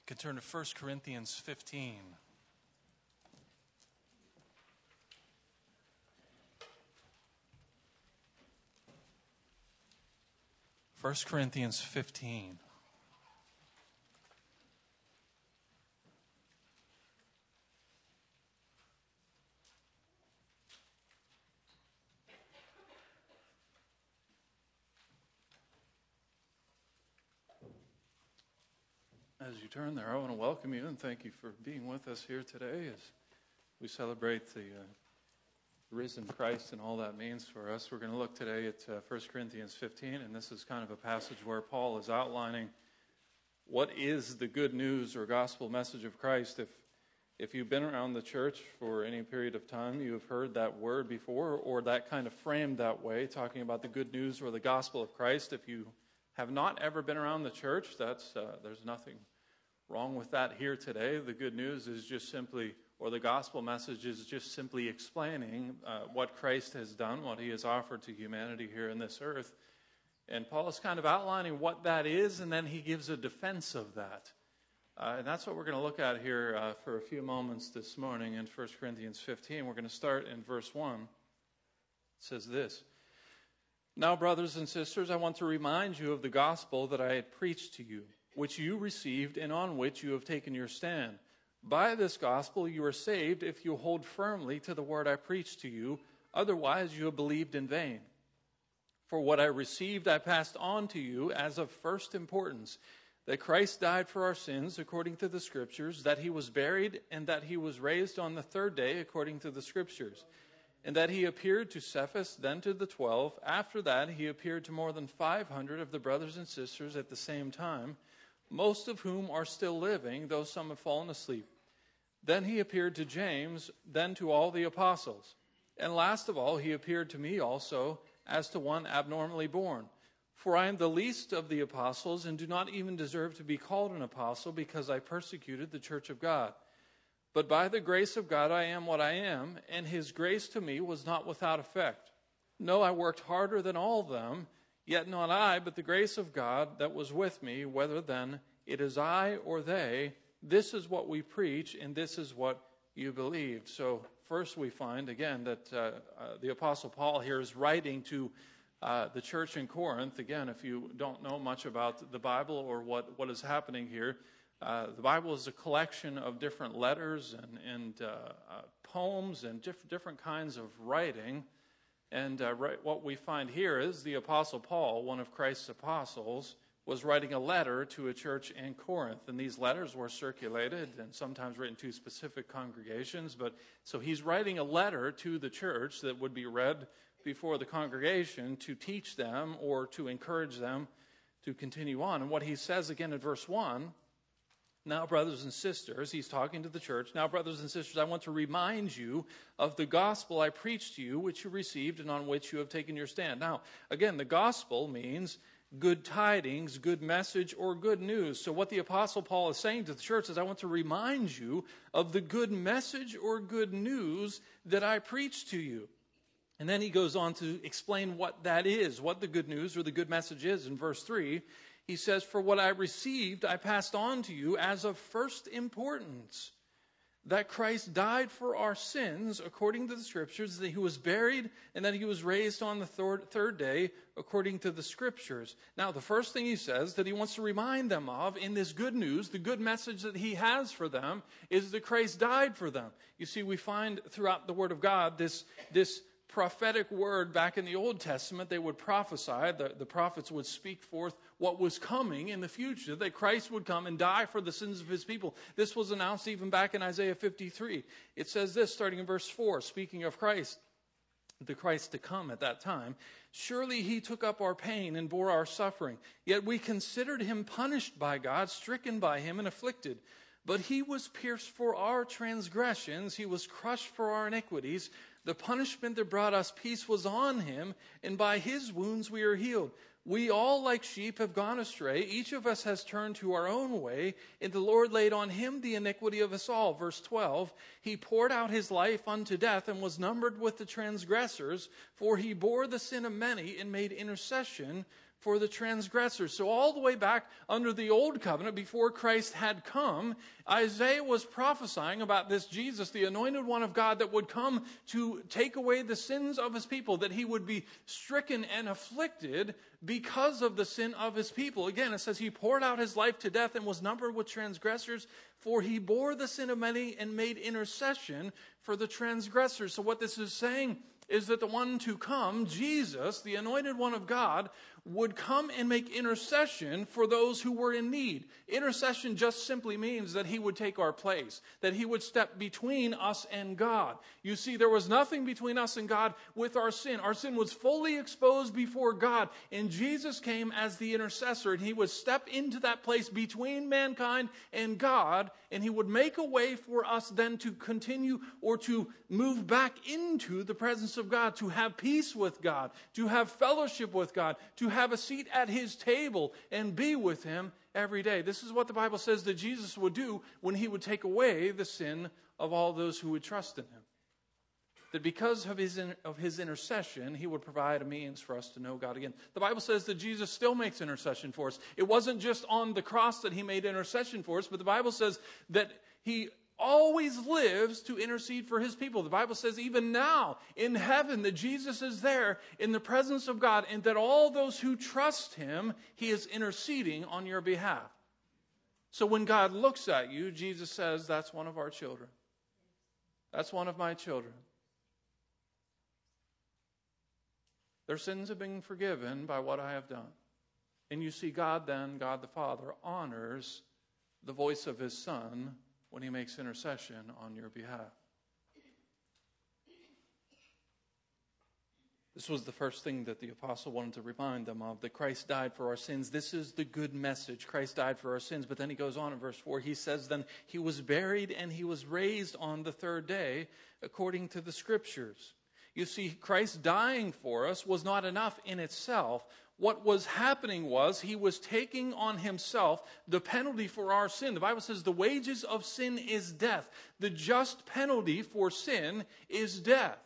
You can turn to 1 Corinthians 15. 1 Corinthians 15. As you turn there, I want to welcome you and thank you for being with us here today as we celebrate the risen Christ and all that means for us. We're going to look today at 1 Corinthians 15, and this is kind of a passage where Paul is outlining what is the good news or gospel message of Christ. If you've been around the church for any period of time, you have heard that word before, or that kind of framed that way, talking about the good news or the gospel of Christ. If you have not ever been around the church, there's nothing wrong with that here today. The good news is just simply, or the gospel message is just simply explaining what Christ has done, what he has offered to humanity here in this earth. And Paul is kind of outlining what that is, and then he gives a defense of that. And that's what we're going to look at here for a few moments this morning in 1 Corinthians 15. We're going to start in verse 1. It says this: "Now, brothers and sisters, I want to remind you of the gospel that I had preached to you, which you received and on which you have taken your stand. By this gospel you are saved if you hold firmly to the word I preached to you. Otherwise you have believed in vain. For what I received I passed on to you as of first importance, that Christ died for our sins according to the Scriptures, that he was buried, and that he was raised on the third day according to the Scriptures, and that he appeared to Cephas, then to the 12. After that he appeared to more than 500 of the brothers and sisters at the same time, most of whom are still living, though some have fallen asleep. Then he appeared to James, then to all the apostles. And last of all, he appeared to me also, as to one abnormally born. For I am the least of the apostles, and do not even deserve to be called an apostle, because I persecuted the church of God. But by the grace of God I am what I am, and his grace to me was not without effect. No, I worked harder than all of them, yet not I, but the grace of God that was with me, whether then it is I or they. This is what we preach, and this is what you believed." So first we find, again, that the Apostle Paul here is writing to the church in Corinth. Again, if you don't know much about the Bible or what is happening here, the Bible is a collection of different letters and poems and different kinds of writing. And what we find here is the Apostle Paul, one of Christ's apostles, was writing a letter to a church in Corinth. And these letters were circulated and sometimes written to specific congregations. So he's writing a letter to the church that would be read before the congregation to teach them or to encourage them to continue on. And what he says again in verse 1, "Now, brothers and sisters," he's talking to the church, "Now, brothers and sisters, I want to remind you of the gospel I preached to you, which you received and on which you have taken your stand." Now, again, the gospel means good tidings, good message, or good news. So what the Apostle Paul is saying to the church is, I want to remind you of the good message or good news that I preached to you. And then he goes on to explain what that is, what the good news or the good message is. In verse 3, he says, "For what I received, I passed on to you as of first importance, that Christ died for our sins according to the Scriptures, that he was buried, and that he was raised on the third day according to the Scriptures." Now, the first thing he says that he wants to remind them of in this good news, the good message that he has for them, is that Christ died for them. You see, we find throughout the Word of God this prophetic word. Back in the Old Testament, they would prophesy, the prophets would speak forth what was coming in the future, that Christ would come and die for the sins of his people. This was announced even back in Isaiah 53. It says this, starting in verse 4, speaking of Christ, the Christ to come at that time, "Surely he took up our pain and bore our suffering. Yet we considered him punished by God, stricken by him and afflicted. But he was pierced for our transgressions, he was crushed for our iniquities. The punishment that brought us peace was on him, and by his wounds we are healed. We all like sheep have gone astray. Each of us has turned to our own way, and the Lord laid on him the iniquity of us all." Verse 12, "He poured out his life unto death and was numbered with the transgressors, for he bore the sin of many and made intercession for the transgressors. So all the way back under the old covenant, before Christ had come, Isaiah was prophesying about this Jesus, the anointed one of God, that would come to take away the sins of his people, that he would be stricken and afflicted because of the sin of his people. Again, it says he poured out his life to death and was numbered with transgressors, for he bore the sin of many and made intercession for the transgressors. So what this is saying is that the one to come, Jesus, the anointed one of God, would come and make intercession for those who were in need. Intercession just simply means that he would take our place, that he would step between us and God. You see, there was nothing between us and God with our sin. Our sin was fully exposed before God, and Jesus came as the intercessor, and he would step into that place between mankind and God, and he would make a way for us then to continue or to move back into the presence of God, to have peace with God, to have fellowship with God, to have a seat at his table and be with him every day. This is what the Bible says that Jesus would do when he would take away the sin of all those who would trust in him. That because of his intercession, he would provide a means for us to know God again. The Bible says that Jesus still makes intercession for us. It wasn't just on the cross that he made intercession for us, but the Bible says that he always lives to intercede for his people. The Bible says even now in heaven that Jesus is there in the presence of God, and that all those who trust him, he is interceding on your behalf. So when God looks at you, Jesus says, that's one of our children. That's one of my children. Their sins have been forgiven by what I have done. And you see, God then, God the Father, honors the voice of his Son when he makes intercession on your behalf. This was the first thing that the apostle wanted to remind them of, that Christ died for our sins. This is the good message. Christ died for our sins. But then he goes on in verse 4. He says, then he was buried and he was raised on the third day according to the Scriptures. You see, Christ dying for us was not enough in itself. What was happening was he was taking on himself the penalty for our sin. The Bible says the wages of sin is death. The just penalty for sin is death.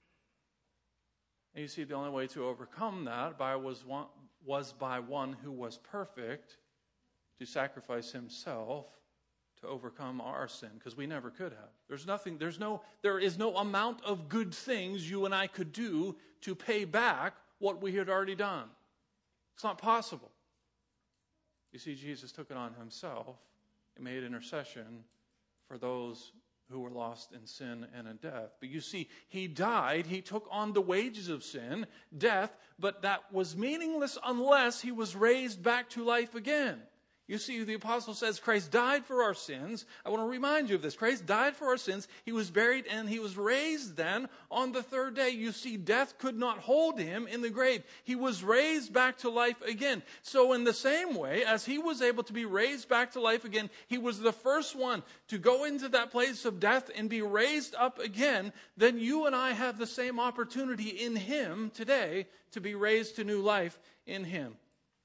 And you see, the only way to overcome that was by one who was perfect to sacrifice himself to overcome our sin, because we never could have. There is no amount of good things you and I could do to pay back what we had already done. It's not possible. You see, Jesus took it on himself and made intercession for those who were lost in sin and in death. But you see, he died, he took on the wages of sin, death, but that was meaningless unless he was raised back to life again. You see, the apostle says Christ died for our sins. I want to remind you of this. Christ died for our sins. He was buried and he was raised then on the third day. You see, death could not hold him in the grave. He was raised back to life again. So in the same way as he was able to be raised back to life again, he was the first one to go into that place of death and be raised up again. Then you and I have the same opportunity in him today to be raised to new life in him.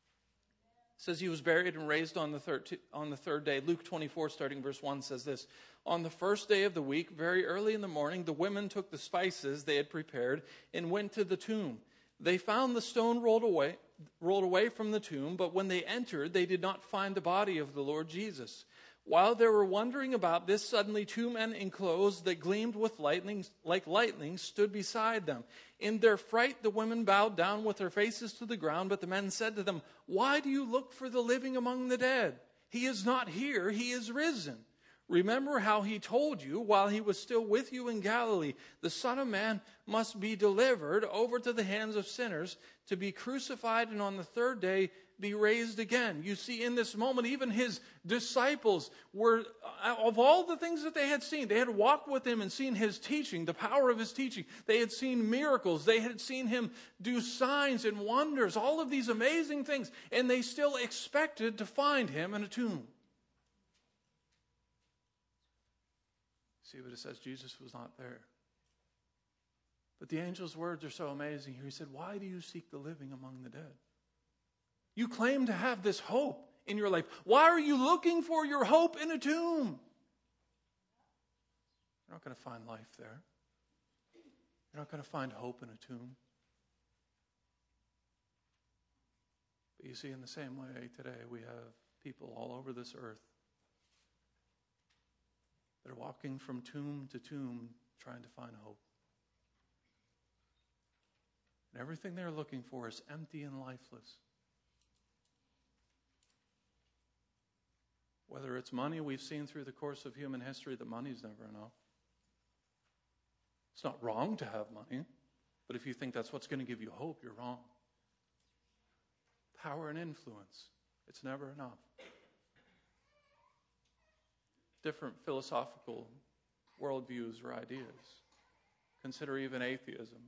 It says he was buried and raised on the third day. Luke 24, starting verse 1, says this. On the first day of the week, very early in the morning, the women took the spices they had prepared and went to the tomb. They found the stone rolled away from the tomb, but when they entered, they did not find the body of the Lord Jesus. While they were wondering about this, suddenly two men in clothes that gleamed with lightning stood beside them. In their fright, the women bowed down with their faces to the ground, but the men said to them, "Why do you look for the living among the dead? He is not here, he is risen. Remember how he told you while he was still with you in Galilee, the Son of Man must be delivered over to the hands of sinners, to be crucified, and on the third day be raised again." You see, in this moment, even his disciples were, of all the things that they had seen, they had walked with him and seen his teaching, the power of his teaching. They had seen miracles. They had seen him do signs and wonders, all of these amazing things, and they still expected to find him in a tomb. See, but it says Jesus was not there. But the angel's words are so amazing here. He said, "Why do you seek the living among the dead?" You claim to have this hope in your life. Why are you looking for your hope in a tomb? You're not going to find life there. You're not going to find hope in a tomb. But you see, in the same way today, we have people all over this earth that are walking from tomb to tomb trying to find hope. And everything they're looking for is empty and lifeless. Whether it's money, we've seen through the course of human history that money's never enough. It's not wrong to have money, but if you think that's what's going to give you hope, you're wrong. Power and influence, it's never enough. Different philosophical worldviews or ideas. Consider even atheism.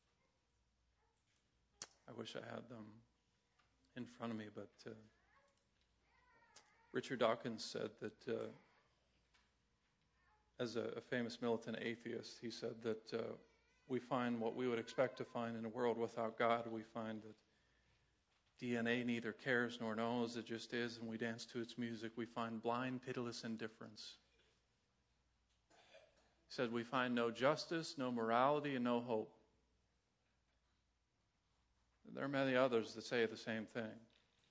I wish I had them in front of me, but Richard Dawkins said that as a famous militant atheist, he said that we find what we would expect to find in a world without God. We find that DNA neither cares nor knows, it just is, and we dance to its music. We find blind, pitiless indifference. He said we find no justice, no morality, and no hope. There are many others that say the same thing. I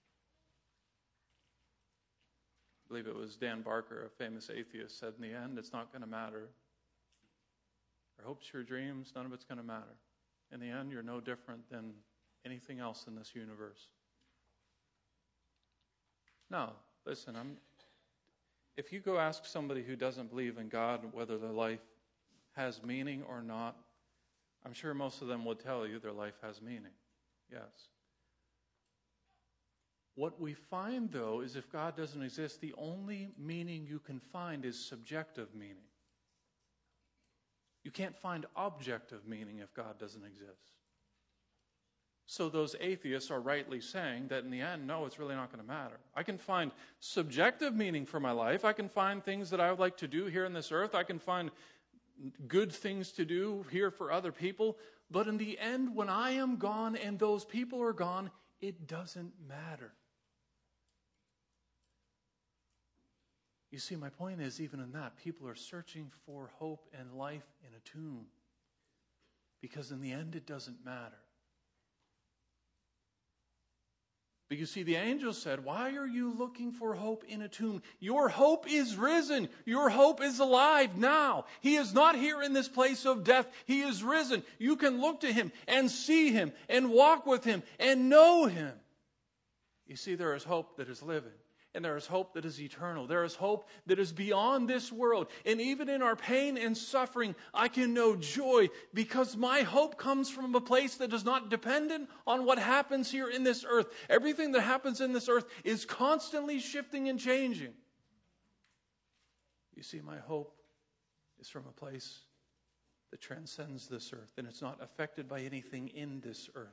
believe it was Dan Barker, a famous atheist, said, in the end, it's not going to matter. Your hopes, your dreams, none of it's going to matter. In the end, you're no different than anything else in this universe. Now, listen, if you go ask somebody who doesn't believe in God whether their life has meaning or not, I'm sure most of them would tell you their life has meaning. Yes. What we find, though, is if God doesn't exist, the only meaning you can find is subjective meaning. You can't find objective meaning if God doesn't exist. So those atheists are rightly saying that in the end, no, it's really not going to matter. I can find subjective meaning for my life. I can find things that I would like to do here on this earth. I can find good things to do here for other people. But in the end, when I am gone and those people are gone, it doesn't matter. You see, my point is, even in that, people are searching for hope and life in a tomb. Because in the end, it doesn't matter. But you see, the angel said, why are you looking for hope in a tomb? Your hope is risen. Your hope is alive now. He is not here in this place of death. He is risen. You can look to him and see him and walk with him and know him. You see, there is hope that is living. And there is hope that is eternal. There is hope that is beyond this world. And even in our pain and suffering, I can know joy because my hope comes from a place that is not dependent on what happens here in this earth. Everything that happens in this earth is constantly shifting and changing. You see, my hope is from a place that transcends this earth, and it's not affected by anything in this earth.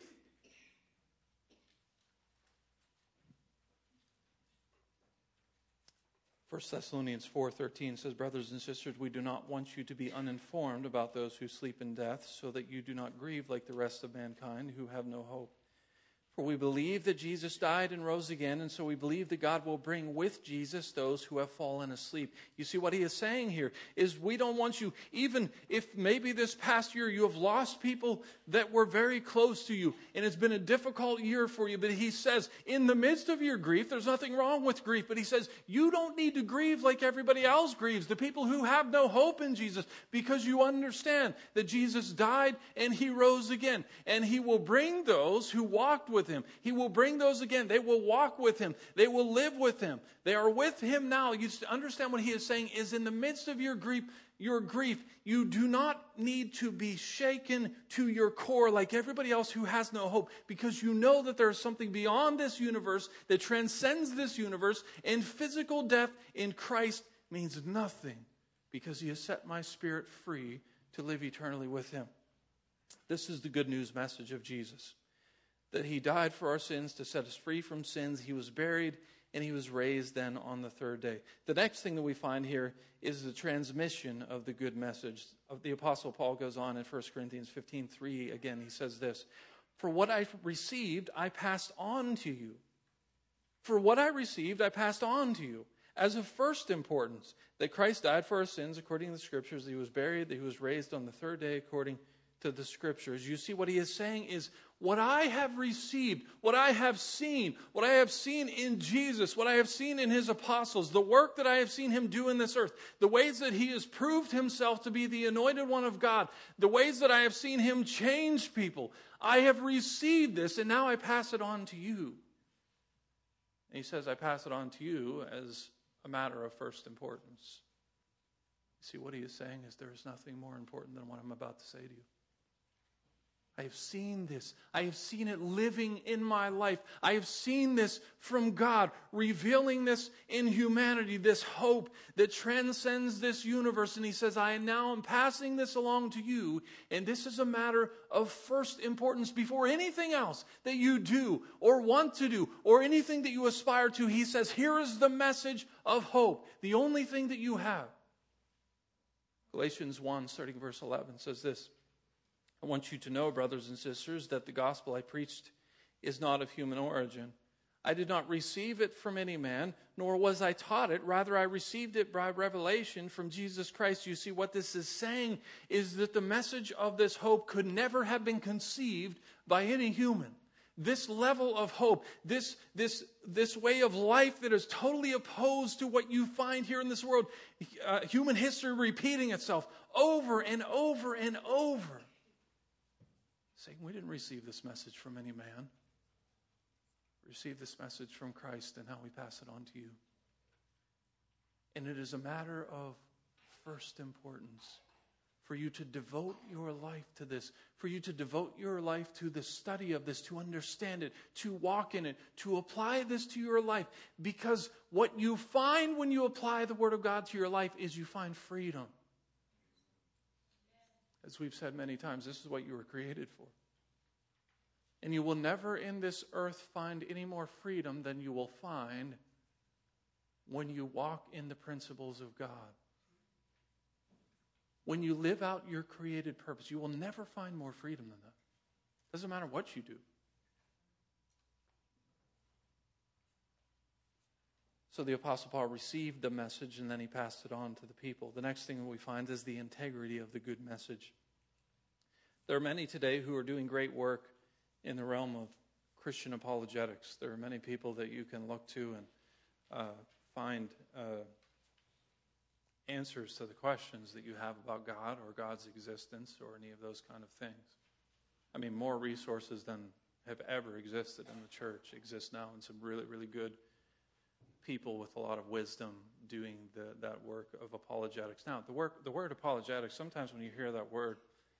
1 Thessalonians 4:13 says, brothers and sisters, we do not want you to be uninformed about those who sleep in death, so that you do not grieve like the rest of mankind who have no hope. For we believe that Jesus died and rose again, and so we believe that God will bring with Jesus those who have fallen asleep. You see, what he is saying here is we don't want you, even if maybe this past year you have lost people that were very close to you, and it's been a difficult year for you, but he says, in the midst of your grief, there's nothing wrong with grief, but he says, you don't need to grieve like everybody else grieves, the people who have no hope in Jesus, because you understand that Jesus died and he rose again, and he will bring those who walked with him. He will bring those again. They will walk with him. They will live with him. They are with him now. You understand what he is saying is in the midst of your grief, you do not need to be shaken to your core like everybody else who has no hope, because you know that there is something beyond this universe that transcends this universe, and physical death in Christ means nothing because he has set my spirit free to live eternally with him. This is the good news message of Jesus. That he died for our sins to set us free from sins. He was buried and he was raised then on the third day. The next thing that we find here is the transmission of the good message. The Apostle Paul goes on in 1 Corinthians 15:3. Again, he says this, for what I received, I passed on to you. For what I received, I passed on to you as of first importance, that Christ died for our sins according to the Scriptures, that he was buried, that he was raised on the third day according to the Scriptures, you see what he is saying is, what I have received, what I have seen in Jesus, what I have seen in his apostles, the work that I have seen him do in this earth, the ways that he has proved himself to be the anointed one of God, the ways that I have seen him change people, I have received this, and now I pass it on to you. And he says, I pass it on to you as a matter of first importance. See, what he is saying is, there is nothing more important than what I'm about to say to you. I have seen this. I have seen it living in my life. I have seen this from God, revealing this in humanity, this hope that transcends this universe. And he says, I now am passing this along to you, and this is a matter of first importance before anything else that you do or want to do or anything that you aspire to. He says, here is the message of hope, the only thing that you have. Galatians 1, starting verse 11, says this, I want you to know, brothers and sisters, that the gospel I preached is not of human origin. I did not receive it from any man, nor was I taught it. Rather, I received it by revelation from Jesus Christ. You see, what this is saying is that the message of this hope could never have been conceived by any human. This level of hope, this way of life that is totally opposed to what you find here in this world, human history repeating itself over and over and over. Saying, we didn't receive this message from any man. We received this message from Christ, and now we pass it on to you. And it is a matter of first importance for you to devote your life to this, for you to devote your life to the study of this, to understand it, to walk in it, to apply this to your life. Because what you find when you apply the Word of God to your life is you find freedom. As we've said many times, this is what you were created for. And you will never in this earth find any more freedom than you will find when you walk in the principles of God. When you live out your created purpose, you will never find more freedom than that. Doesn't matter what you do. So the Apostle Paul received the message and then he passed it on to the people. The next thing that we find is the integrity of the good message. There are many today who are doing great work in the realm of Christian apologetics. There are many people that you can look to and find answers to the questions that you have about God or God's existence or any of those kind of things. I mean, more resources than have ever existed in the church exist now, and some really, really good people with a lot of wisdom doing that work of apologetics. Now, the word apologetics, sometimes when you hear that word,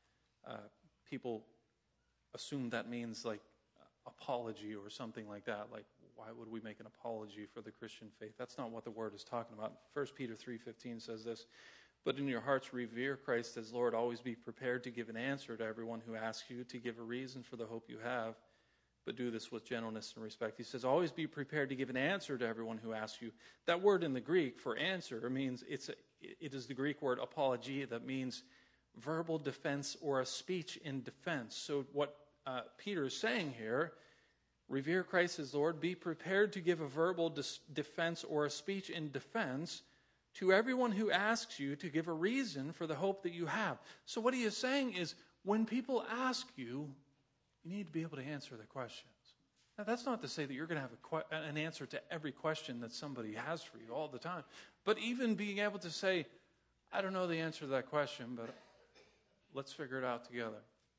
people assume that means like apology or something like that. Like, why would we make an apology for the Christian faith? That's not what the word is talking about. 1 Peter 3:15 says this, but in your hearts revere Christ as Lord. Always be prepared to give an answer to everyone who asks you, to give a reason for the hope you have, but do this with gentleness and respect. He says, always be prepared to give an answer to everyone who asks you. That word in the Greek for answer means, it is the Greek word apologia, that means verbal defense or a speech in defense. So what Peter is saying here, revere Christ as Lord, be prepared to give a verbal defense or a speech in defense to everyone who asks you, to give a reason for the hope that you have. So what he is saying is, when people ask you, you need to be able to answer their questions. Now, that's not to say that you're going to have an answer to every question that somebody has for you all the time. But even being able to say, I don't know the answer to that question, but let's figure it out together.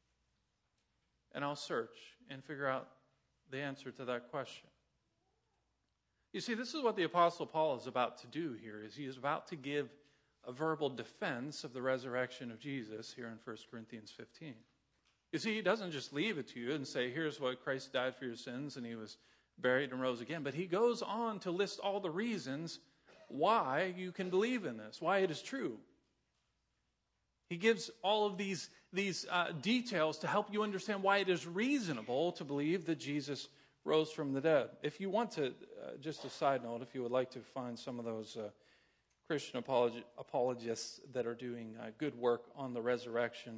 And I'll search and figure out the answer to that question. You see, this is what the Apostle Paul is about to do here, is he is about to give a verbal defense of the resurrection of Jesus here in 1 Corinthians 15. You see, he doesn't just leave it to you and say, here's what Christ died for your sins and he was buried and rose again. But he goes on to list all the reasons why you can believe in this, why it is true. He gives all of these details to help you understand why it is reasonable to believe that Jesus rose from the dead. If you want to, just a side note, if you would like to find some of those Christian apologists that are doing good work on the resurrection,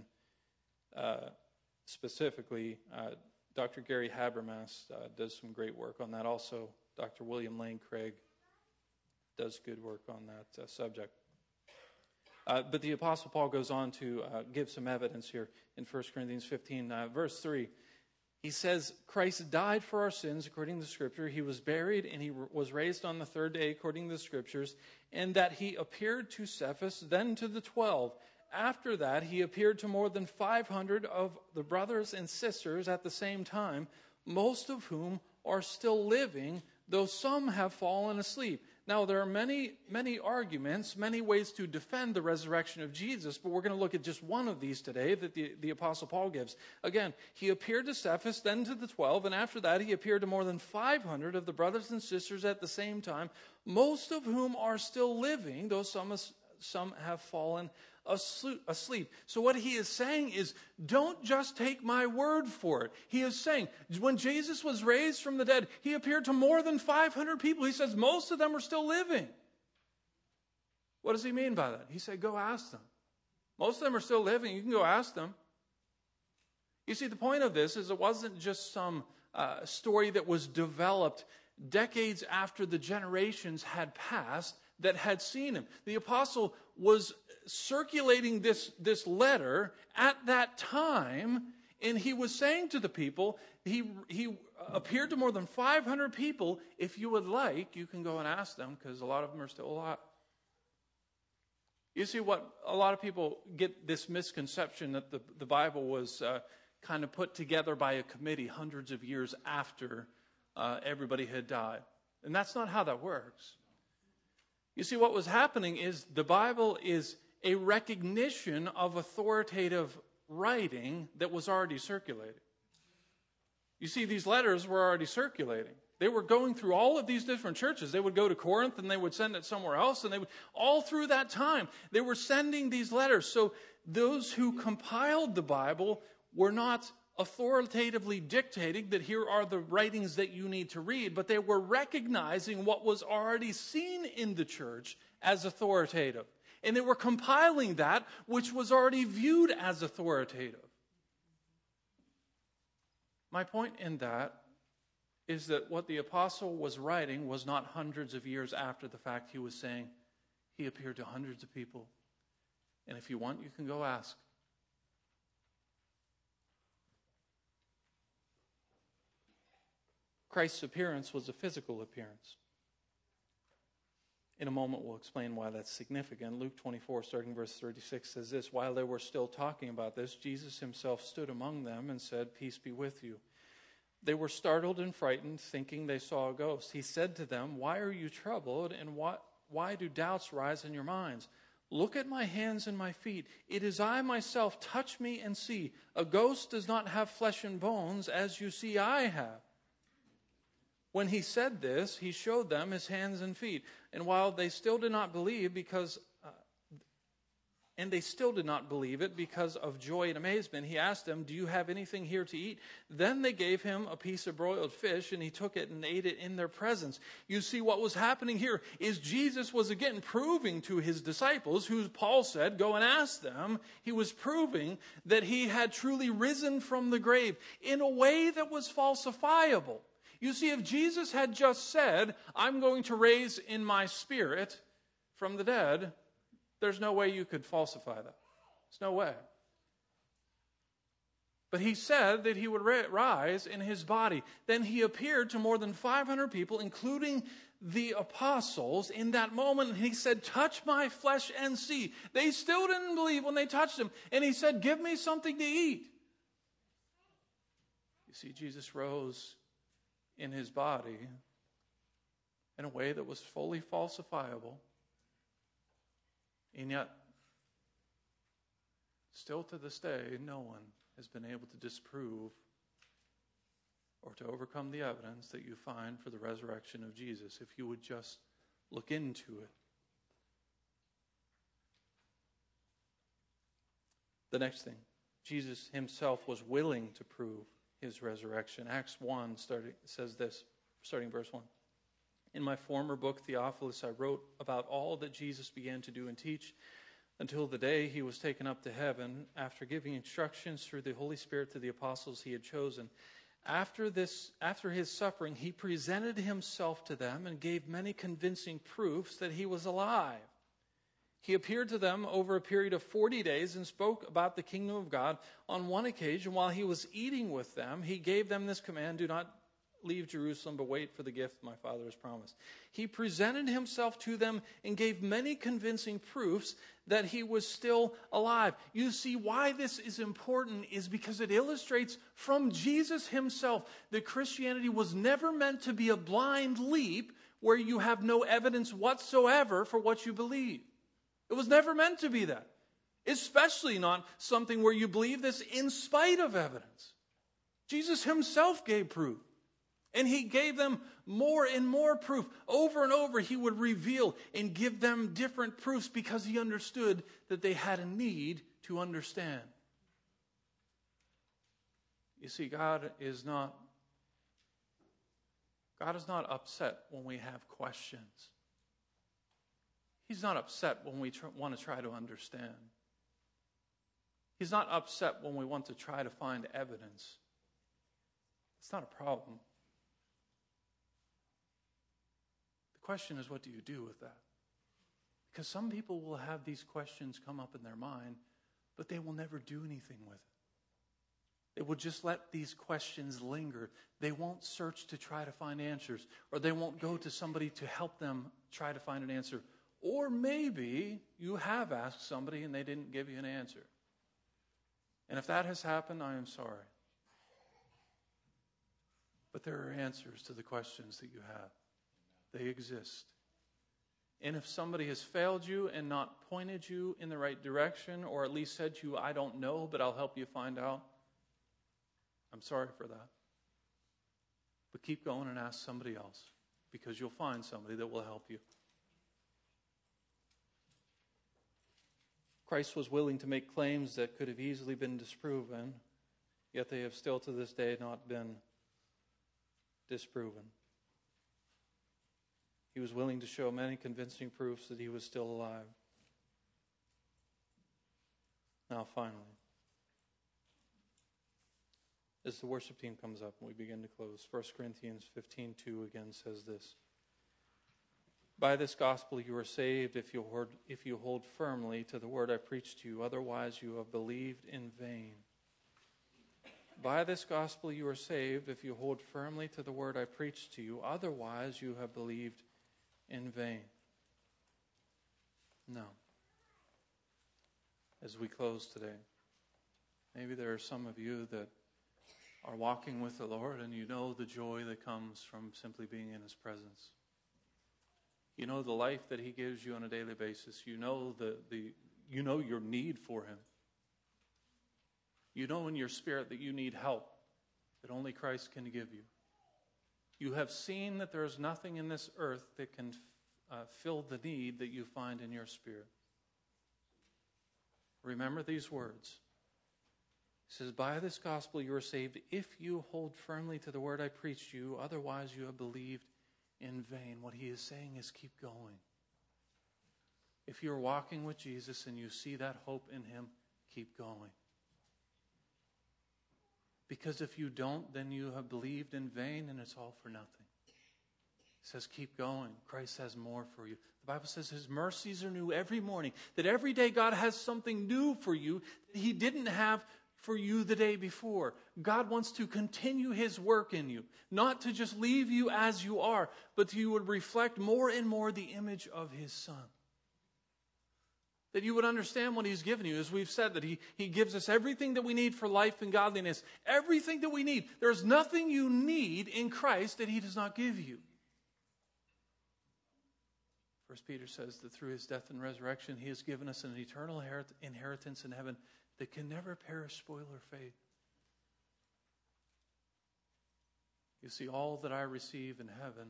specifically, Dr. Gary Habermas does some great work on that. Also, Dr. William Lane Craig does good work on that subject. But the Apostle Paul goes on to give some evidence here in 1 Corinthians 15, verse 3. He says, Christ died for our sins according to the Scripture. He was buried and he was raised on the third day according to the Scriptures. And that he appeared to Cephas, then to the 12. After that, he appeared to more than 500 of the brothers and sisters at the same time, most of whom are still living, though some have fallen asleep. Now, there are many arguments, many ways to defend the resurrection of Jesus, but we're going to look at just one of these today that the Apostle Paul gives. Again, he appeared to Cephas, then to the 12, and after that he appeared to more than 500 of the brothers and sisters at the same time, most of whom are still living, though some have fallen asleep. So what he is saying is, don't just take my word for it. He is saying, when Jesus was raised from the dead, he appeared to more than 500 people. He says most of them are still living. What does he mean by that? He said, go ask them. Most of them are still living. You can go ask them. You see, the point of this is it wasn't just some story that was developed decades after the generations had passed that had seen him. The apostle was circulating this letter at that time, and he was saying to the people, he appeared to more than 500 people. If you would like, you can go and ask them, because a lot of them are still alive. You see, what a lot of people get this misconception that the Bible was kind of put together by a committee hundreds of years after everybody had died. And that's not how that works. You see, what was happening is the Bible is a recognition of authoritative writing that was already circulating. You see, these letters were already circulating. They were going through all of these different churches. They would go to Corinth and they would send it somewhere else. And they would, all through that time, they were sending these letters. So those who compiled the Bible were not authoritatively dictating that here are the writings that you need to read, but they were recognizing what was already seen in the church as authoritative. And they were compiling that which was already viewed as authoritative. My point in that is that what the apostle was writing was not hundreds of years after the fact. He was saying he appeared to hundreds of people. And if you want, you can go ask. Christ's appearance was a physical appearance. In a moment, we'll explain why that's significant. Luke 24, starting verse 36, says this, while they were still talking about this, Jesus himself stood among them and said, peace be with you. They were startled and frightened, thinking they saw a ghost. He said to them, why are you troubled, and why do doubts rise in your minds? Look at my hands and my feet. It is I myself. Touch me and see. A ghost does not have flesh and bones, as you see I have. When he said this, he showed them his hands and feet. And while they still did not believe because of joy and amazement, he asked them, do you have anything here to eat? Then they gave him a piece of broiled fish, and he took it and ate it in their presence. You see, what was happening here is Jesus was again proving to his disciples, who Paul said, go and ask them. He was proving that he had truly risen from the grave in a way that was falsifiable. You see, if Jesus had just said, I'm going to raise in my spirit from the dead, there's no way you could falsify that. There's no way. But he said that he would rise in his body. Then he appeared to more than 500 people, including the apostles, in that moment. And he said, touch my flesh and see. They still didn't believe when they touched him. And he said, give me something to eat. You see, Jesus rose in his body in a way that was fully falsifiable, and yet still to this day no one has been able to disprove or to overcome the evidence that you find for the resurrection of Jesus if you would just look into it. The next thing, Jesus himself was willing to prove his resurrection. Acts 1 says this, starting verse 1. In my former book, Theophilus, I wrote about all that Jesus began to do and teach until the day he was taken up to heaven, after giving instructions through the Holy Spirit to the apostles he had chosen. After his suffering, he presented himself to them and gave many convincing proofs that he was alive. He appeared to them over a period of 40 days and spoke about the kingdom of God. On one occasion, while he was eating with them, he gave them this command: do not leave Jerusalem, but wait for the gift my Father has promised. He presented himself to them and gave many convincing proofs that he was still alive. You see, why this is important is because it illustrates from Jesus himself that Christianity was never meant to be a blind leap where you have no evidence whatsoever for what you believe. It was never meant to be that. Especially not something where you believe this in spite of evidence. Jesus himself gave proof. And he gave them more and more proof. Over and over, he would reveal and give them different proofs because he understood that they had a need to understand. You see, God is not upset when we have questions. He's not upset when we want to try to understand. He's not upset when we want to try to find evidence. It's not a problem. The question is, what do you do with that? Because some people will have these questions come up in their mind, but they will never do anything with it. They will just let these questions linger. They won't search to try to find answers, or they won't go to somebody to help them try to find an answer. Or maybe you have asked somebody and they didn't give you an answer. And if that has happened, I am sorry. But there are answers to the questions that you have. They exist. And if somebody has failed you and not pointed you in the right direction, or at least said to you, I don't know, but I'll help you find out, I'm sorry for that. But keep going and ask somebody else, because you'll find somebody that will help you. Christ was willing to make claims that could have easily been disproven, yet they have still to this day not been disproven. He was willing to show many convincing proofs that he was still alive. Now, finally, as the worship team comes up and we begin to close, 1 Corinthians 15:2 again says this: by this gospel you are saved if you hold firmly to the word I preached to you. Otherwise you have believed in vain. By this gospel you are saved if you hold firmly to the word I preached to you. Otherwise you have believed in vain. No. As we close today, maybe there are some of you that are walking with the Lord and you know the joy that comes from simply being in his presence. You know the life that he gives you on a daily basis. You know you know your need for him. You know in your spirit that you need help that only Christ can give you. You have seen that there is nothing in this earth that can fill the need that you find in your spirit. Remember these words. He says, by this gospel you are saved if you hold firmly to the word I preached to you. Otherwise you have believed in vain. What he is saying is keep going. If you're walking with Jesus and you see that hope in him, keep going. Because if you don't, then you have believed in vain and it's all for nothing. He says keep going. Christ has more for you. The Bible says his mercies are new every morning. That every day God has something new for you that he didn't have for you the day before. God wants to continue his work in you. Not to just leave you as you are, but you would reflect more and more the image of his Son. That you would understand what he's given you. As we've said, that he gives us everything that we need for life and godliness. Everything that we need. There's nothing you need in Christ that he does not give you. 1 Peter says that through his death and resurrection, he has given us an eternal inheritance in heaven that can never perish, spoil, or fade. You see, all that I receive in heaven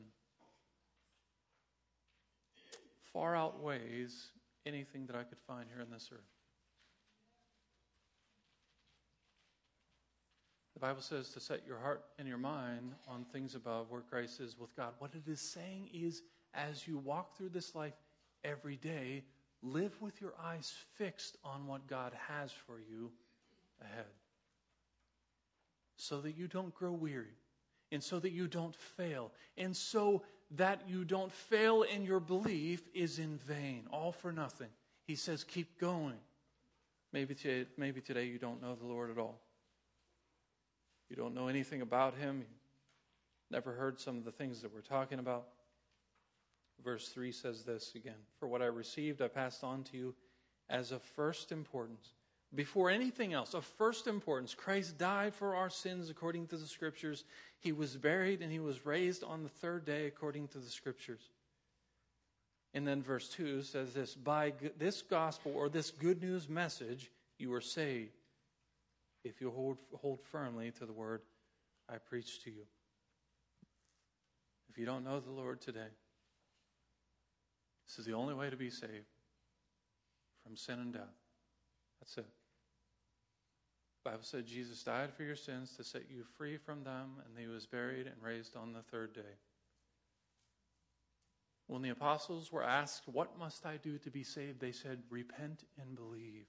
far outweighs anything that I could find here on this earth. The Bible says to set your heart and your mind on things above, where Christ is with God. What it is saying is, as you walk through this life every day, live with your eyes fixed on what God has for you ahead. So that you don't grow weary. And so that you don't fail. And so that you don't fail in your belief is in vain. All for nothing. He says, keep going. Maybe today you don't know the Lord at all. You don't know anything about Him. You've never heard some of the things that we're talking about. Verse 3 says this again, for what I received I passed on to you as of first importance. Before anything else, of first importance, Christ died for our sins according to the Scriptures. He was buried and He was raised on the third day according to the Scriptures. And then verse 2 says this, by this gospel or this good news message you are saved, if you hold firmly to the word I preach to you. If you don't know the Lord today, this is the only way to be saved from sin and death. That's it. The Bible said Jesus died for your sins to set you free from them, and He was buried and raised on the third day. When the apostles were asked, what must I do to be saved? They said, repent and believe.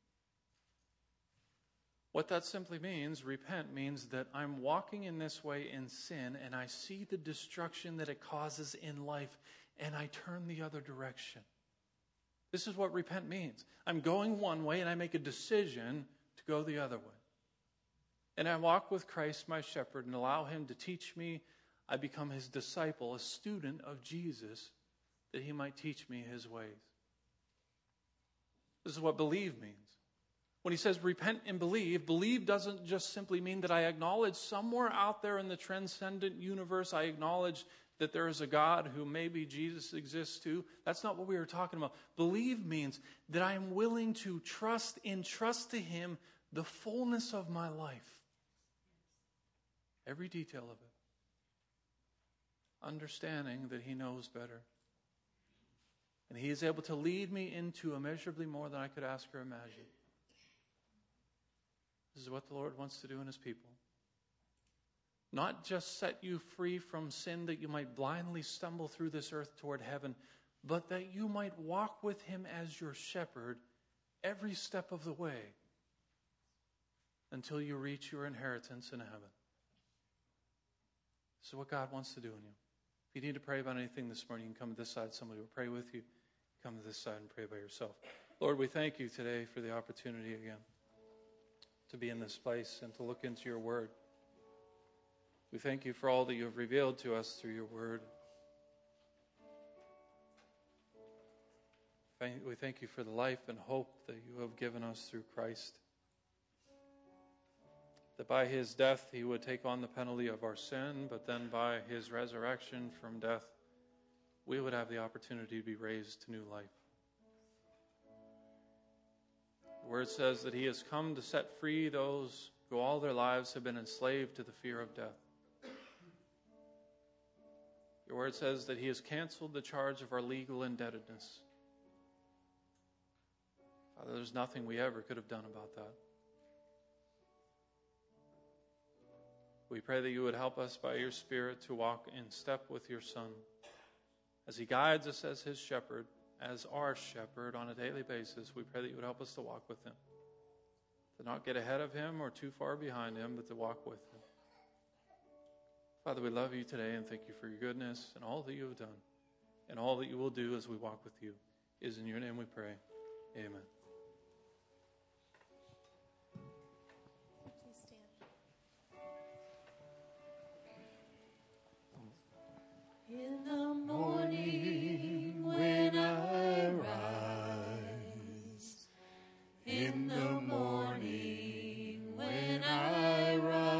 What that simply means, repent, means that I'm walking in this way in sin and I see the destruction that it causes in life and I turn the other direction. This is what repent means. I'm going one way and I make a decision to go the other way. And I walk with Christ, my shepherd, and allow Him to teach me. I become His disciple, a student of Jesus, that He might teach me His ways. This is what believe means. When He says repent and believe doesn't just simply mean that I acknowledge somewhere out there in the transcendent universe, I acknowledge that there is a God who maybe Jesus exists too. That's not what we were talking about. Believe means that I am willing to entrust to Him the fullness of my life. Every detail of it. Understanding that He knows better. And He is able to lead me into immeasurably more than I could ask or imagine. This is what the Lord wants to do in His people. Not just set you free from sin that you might blindly stumble through this earth toward heaven, but that you might walk with Him as your shepherd every step of the way until you reach your inheritance in heaven. This is what God wants to do in you. If you need to pray about anything this morning, you can come to this side. Somebody will pray with you. Come to this side and pray by yourself. Lord, we thank You today for the opportunity again to be in this place and to look into Your word. We thank You for all that You have revealed to us through Your word. We thank You for the life and hope that You have given us through Christ. That by His death He would take on the penalty of our sin, but then by His resurrection from death, we would have the opportunity to be raised to new life. The word says that He has come to set free those who all their lives have been enslaved to the fear of death. Your word says that He has canceled the charge of our legal indebtedness. Father, there's nothing we ever could have done about that. We pray that You would help us by Your Spirit to walk in step with Your Son as He guides us as His shepherd, as our shepherd on a daily basis. We pray that You would help us to walk with Him, to not get ahead of Him or too far behind Him, but to walk with Him. Father, we love You today and thank You for Your goodness and all that You have done and all that You will do as we walk with You. It is in Your name we pray. Amen. In the morning when I rise, in the morning when I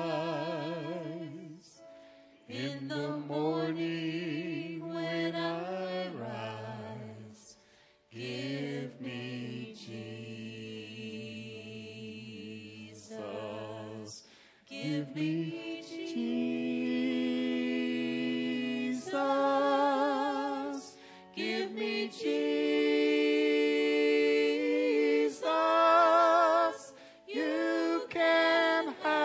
rise, in the morning when I rise, give me Jesus, give me Jesus. Give me Jesus, You can have